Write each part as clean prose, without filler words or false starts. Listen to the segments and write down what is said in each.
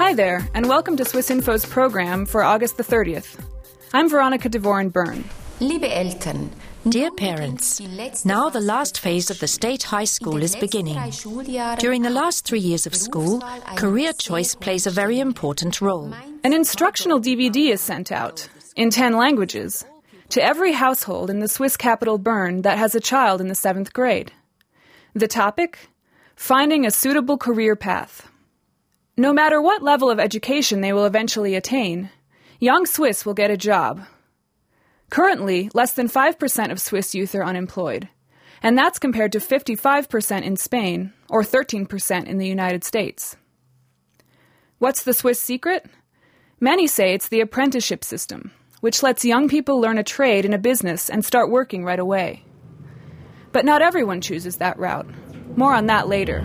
Hi there, and welcome to Swiss Info's program for August the 30th. I'm Veronica Devoren-Byrne. Liebe Eltern, Dear parents, now the last phase of the state high school is beginning. During the last 3 years of school, career choice plays a very important role. An instructional DVD is sent out, in 10 languages, to every household in the Swiss capital Bern that has a child in the 7th grade. The topic? Finding a suitable career path. No matter what level of education they will eventually attain, young Swiss will get a job. Currently, less than 5% of Swiss youth are unemployed, and that's compared to 55% in Spain or 13% in the United States. What's the Swiss secret? Many say it's the apprenticeship system, which lets young people learn a trade in a business and start working right away. But not everyone chooses that route. More on that later.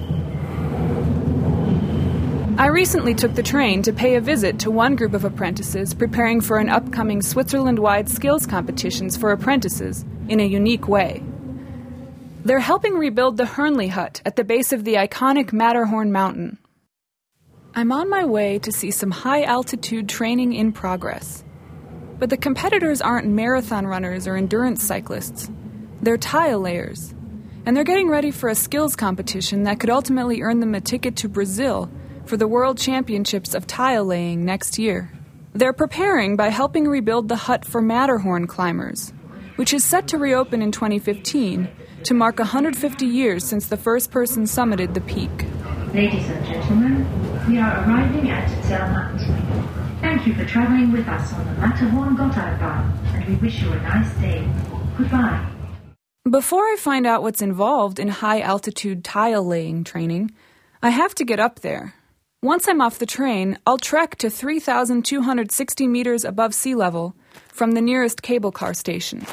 I recently took the train to pay a visit to one group of apprentices preparing for an upcoming Switzerland-wide skills competitions for apprentices in a unique way. They're helping rebuild the Hörnli hut at the base of the iconic Matterhorn mountain. I'm on my way to see some high-altitude training in progress. But the competitors aren't marathon runners or endurance cyclists. They're tile layers. And they're getting ready for a skills competition that could ultimately earn them a ticket to Brazil for the World Championships of Tile Laying next year. They're preparing by helping rebuild the hut for Matterhorn climbers, which is set to reopen in 2015 to mark 150 years since the first person summited the peak. Ladies and gentlemen, we are arriving at Zermatt. Thank you for traveling with us on the Matterhorn Gotthardbahn, and we wish you a nice day. Goodbye. Before I find out what's involved in high-altitude tile laying training, I have to get up there. Once I'm off the train, I'll trek to 3,260 meters above sea level from the nearest cable car station.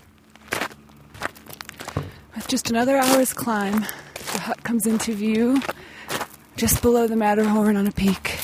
With just another hour's climb, the hut comes into view just below the Matterhorn on a peak.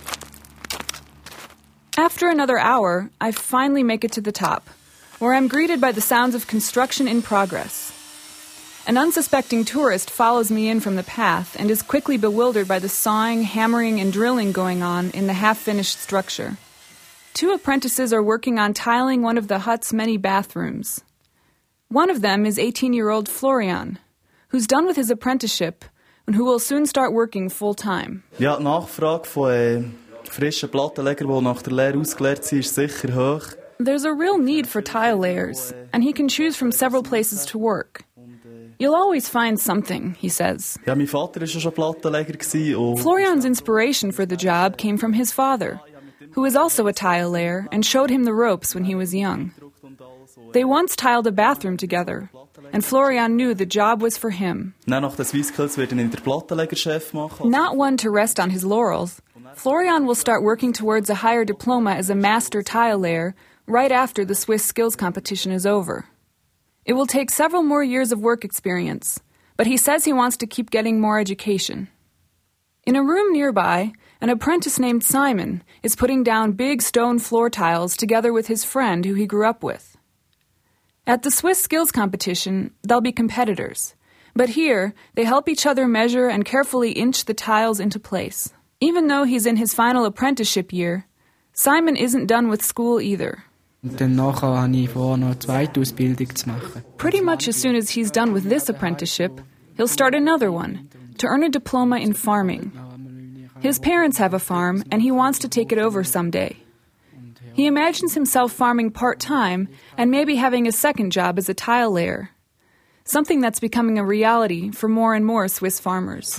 After another hour, I finally make it to the top, where I'm greeted by the sounds of construction in progress. An unsuspecting tourist follows me in from the path and is quickly bewildered by the sawing, hammering, and drilling going on in the half-finished structure. 2 apprentices are working on tiling one of the hut's many bathrooms. One of them is 18-year-old Florian, who's done with his apprenticeship and who will soon start working full-time. Ja, die Nachfrage von frischen Plattenlegern, die nach der Lehre ausgelehrt sind, ist sicher hoch. There's a real need for tile layers, and he can choose from several places to work. You'll always find something, he says. Ja, mein Vater war schon Plattenleger. Florian's inspiration for the job came from his father, who is also a tile layer and showed him the ropes when he was young. They once tiled a bathroom together, and Florian knew the job was for him. Nach den Swiss Skills wird ihn der Plattenlegerchef machen. Not one to rest on his laurels, Florian will start working towards a higher diploma as a master tile layer right after the Swiss skills competition is over. It will take several more years of work experience, but he says he wants to keep getting more education. In a room nearby, an apprentice named Simon is putting down big stone floor tiles together with his friend who he grew up with. At the Swiss skills competition, they'll be competitors, but here they help each other measure and carefully inch the tiles into place. Even though he's in his final apprenticeship year, Simon isn't done with school either. Dann nachher habe ich vor, noch eine zweite Ausbildung zu machen. Pretty much as soon as he's done with this apprenticeship, he'll start another one, to earn a diploma in farming. His parents have a farm, and he wants to take it over someday. He imagines himself farming part-time and maybe having a second job as a tile layer, something that's becoming a reality for more and more Swiss farmers.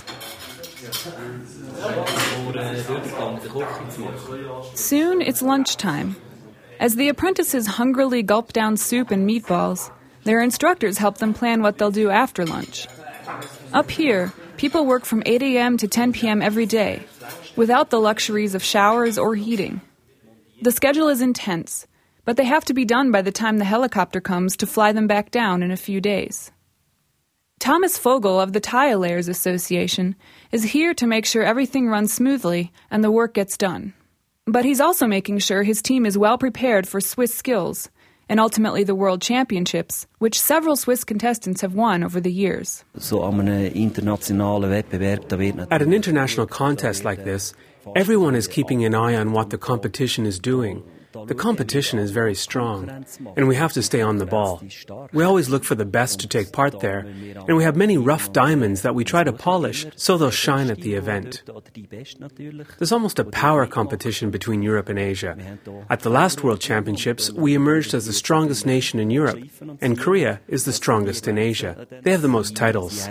Soon it's lunchtime. As the apprentices hungrily gulp down soup and meatballs, their instructors help them plan what they'll do after lunch. Up here, people work from 8 a.m. to 10 p.m. every day, without the luxuries of showers or heating. The schedule is intense, but they have to be done by the time the helicopter comes to fly them back down in a few days. Thomas Vogel of the Tile Layers Association is here to make sure everything runs smoothly and the work gets done. But he's also making sure his team is well prepared for Swiss skills and ultimately the World Championships, which several Swiss contestants have won over the years. At an international contest like this, everyone is keeping an eye on what the competition is doing. The competition is very strong, and we have to stay on the ball. We always look for the best to take part there, and we have many rough diamonds that we try to polish so they'll shine at the event. There's almost a power competition between Europe and Asia. At the last World Championships, we emerged as the strongest nation in Europe, and Korea is the strongest in Asia. They have the most titles.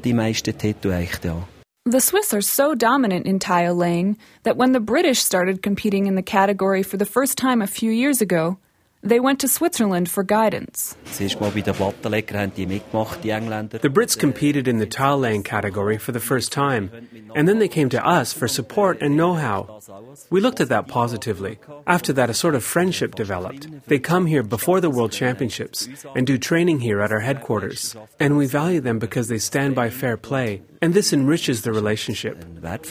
The Swiss are so dominant in tile laying that when the British started competing in the category for the first time a few years ago, they went to Switzerland for guidance. The Brits competed in the tile-laying category for the first time, and then they came to us for support and know-how. We looked at that positively. After that, a sort of friendship developed. They come here before the World Championships and do training here at our headquarters. And we value them because they stand by fair play, and this enriches the relationship.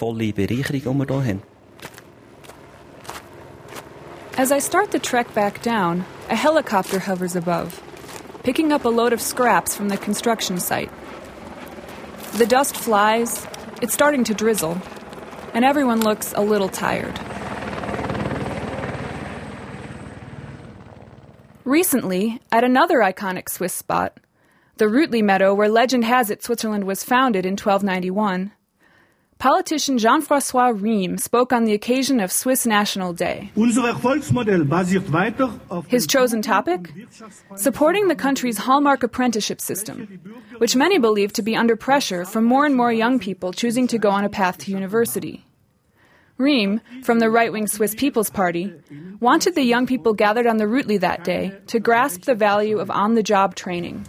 As I start the trek back down, a helicopter hovers above, picking up a load of scraps from the construction site. The dust flies, it's starting to drizzle, and everyone looks a little tired. Recently, at another iconic Swiss spot, the Rütli Meadow where legend has it Switzerland was founded in 1291, politician Jean-François Riem spoke on the occasion of Swiss National Day. His chosen topic? Supporting the country's hallmark apprenticeship system, which many believe to be under pressure from more and more young people choosing to go on a path to university. Riem, from the right-wing Swiss People's Party, wanted the young people gathered on the Rütli that day to grasp the value of on-the-job training.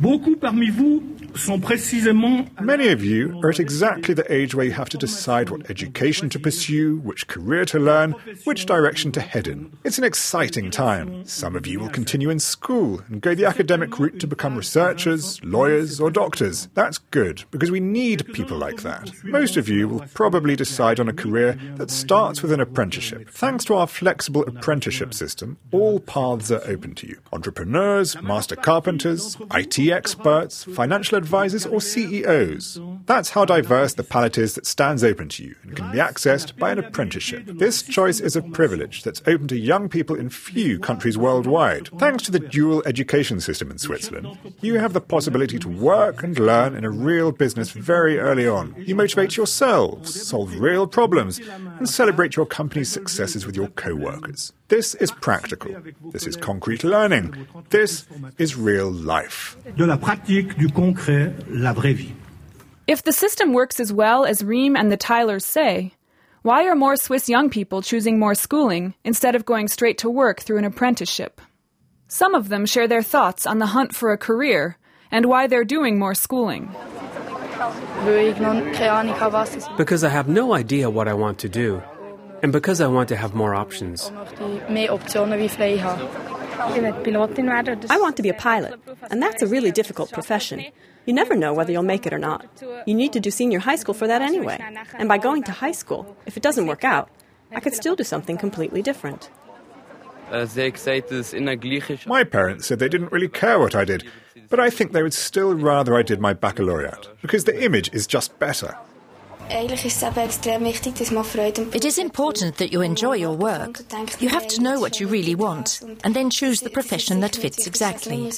Many of you are at exactly the age where you have to decide what education to pursue, which career to learn, which direction to head in. It's an exciting time. Some of you will continue in school and go the academic route to become researchers, lawyers, or doctors. That's good, because we need people like that. Most of you will probably decide on a career that starts with an apprenticeship. Thanks to our flexible apprenticeship system, all paths are open to you. Entrepreneurs, master carpenters, IT experts, financial advisors, or CEOs. That's how diverse the palette is that stands open to you and can be accessed by an apprenticeship. This choice is a privilege that's open to young people in few countries worldwide. Thanks to the dual education system in Switzerland, you have the possibility to work and learn in a real business very early on. You motivate yourselves, solve real problems, and celebrate your company's successes with your co-workers. This is practical. This is concrete learning. This is real life. If the system works as well as Riem and the Tylers say, why are more Swiss young people choosing more schooling instead of going straight to work through an apprenticeship? Some of them share their thoughts on the hunt for a career and why they're doing more schooling. Because I have no idea what I want to do, and because I want to have more options. I want to be a pilot, and that's a really difficult profession. You never know whether you'll make it or not. You need to do senior high school for that anyway. And by going to high school, if it doesn't work out, I could still do something completely different. My parents said they didn't really care what I did, but I think they would still rather I did my baccalaureate, because the image is just better. It is important that you enjoy your work. You have to know what you really want, and then choose the profession that fits exactly.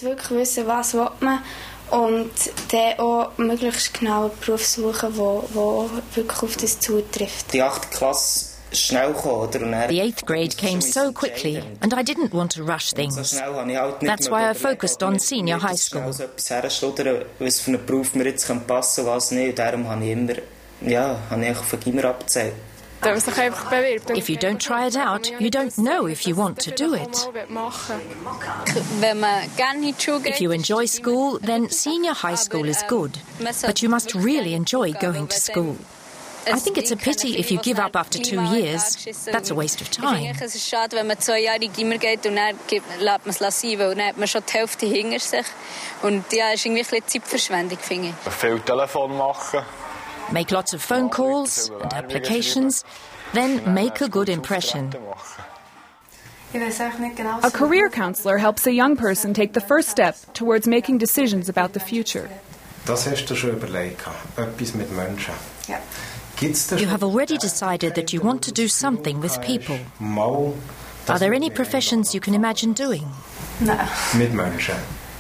Und dann auch möglichst genau einen Beruf suchen, der wirklich auf das zutrifft. Die 8. Klasse schnell gekommen, oder? The 8th grade came so quickly, and I didn't want to rush things. That's why I focused on senior high school. Also etwas herschludern, was für einen Beruf mir jetzt passen kann, was nicht. Darum habe ich immer, habe ich auf den Gimmer abgezählt. If you don't try it out, you don't know if you want to do it. If you enjoy school, then senior high school is good. But you must really enjoy going to school. I think it's a pity if you give up after 2 years. That's a waste of time. Es ist schade, wenn man 2 Jahre in die Gimmer geht und dann lässt man es sein, weil dann hat man schon die Hälfte hinter sich. Und ja, ist irgendwie ein bisschen Zeitverschwendung, finde ich. Viel Telefon machen. Make lots of phone calls and applications, then make a good impression. A career counselor helps a young person take the first step towards making decisions about the future. Das hast du schon überlegt, etwas mit Menschen. You have already decided that you want to do something with people. Are there any professions you can imagine doing? Mit Menschen.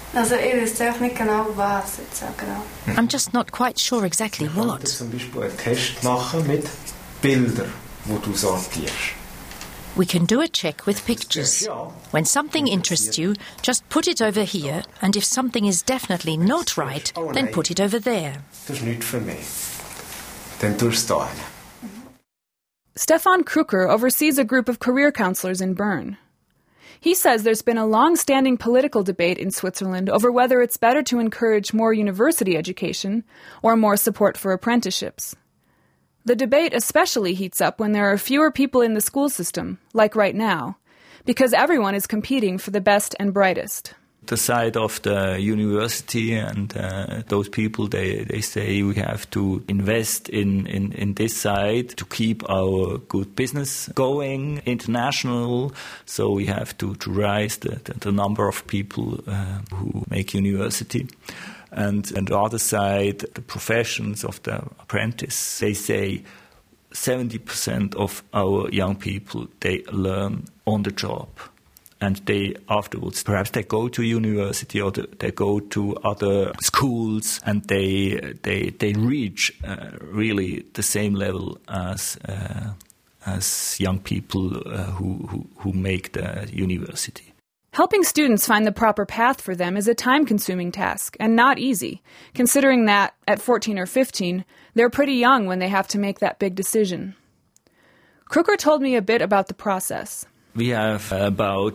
I'm just not quite sure exactly what. Zum Beispiel einen Test machen mit Bildern, wo du sortierst. We can do a check with pictures. When something interests you, just put it over here, and if something is definitely not right, then put it over there. Das ist nichts für mich. Dann tust du es da hin. Stefan Krucker oversees a group of career counselors in Bern. He says there's been a long-standing political debate in Switzerland over whether it's better to encourage more university education or more support for apprenticeships. The debate especially heats up when there are fewer people in the school system, like right now, because everyone is competing for the best and brightest. The side of the university and those people, they say we have to invest in this side to keep our good business going, international. So we have to rise the number of people who make university. And on the other side, the professions of the apprentice, they say 70% of our young people, they learn on the job. And they afterwards, perhaps they go to university or they go to other schools and they reach really the same level as young people who make the university. Helping students find the proper path for them is a time-consuming task and not easy, considering that, at 14 or 15, they're pretty young when they have to make that big decision. Krucker told me a bit about the process. We have about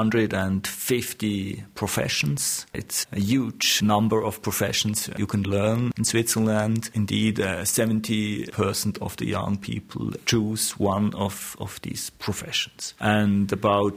250 professions. It's a huge number of professions you can learn in Switzerland. Indeed, 70% of the young people choose one of these professions. And about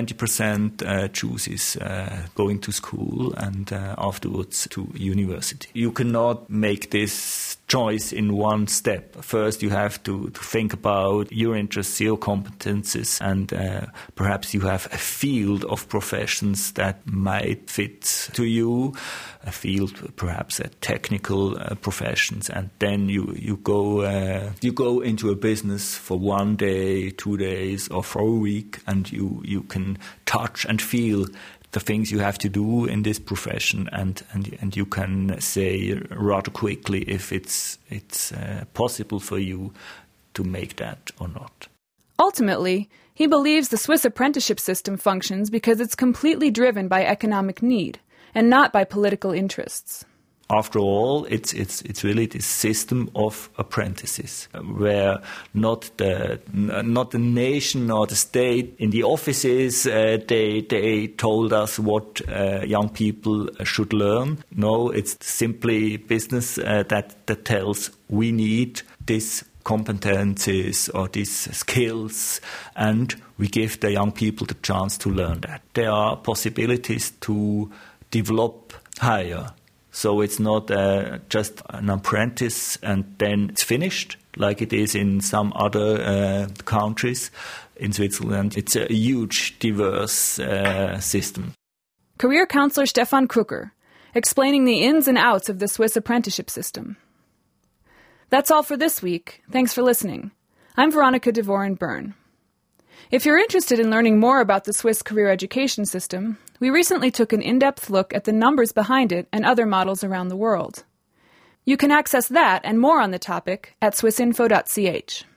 20% chooses going to school and afterwards to university. You cannot make this choice in one step. First, you have to think about your interests, your competences, and perhaps you have a field of professions that might fit to you, a field perhaps technical professions, and then you go into a business for 1 day, 2 days, or for a week, and you can touch and feel the things you have to do in this profession, and you can say rather quickly if it's possible for you to make that or not. Ultimately, he believes the Swiss apprenticeship system functions because it's completely driven by economic need and not by political interests. After all, it's really this system of apprentices, where not the nation or the state in the offices they told us what young people should learn. No, it's simply business that tells we need this competencies or these skills, and we give the young people the chance to learn that. There are possibilities to develop higher. So it's not just an apprentice and then it's finished, like it is in some other countries. In Switzerland, it's a huge, diverse system. Career counselor Stefan Krucker, explaining the ins and outs of the Swiss apprenticeship system. That's all for this week. Thanks for listening. I'm Veronica DeVore in Bern. If you're interested in learning more about the Swiss career education system, we recently took an in-depth look at the numbers behind it and other models around the world. You can access that and more on the topic at swissinfo.ch.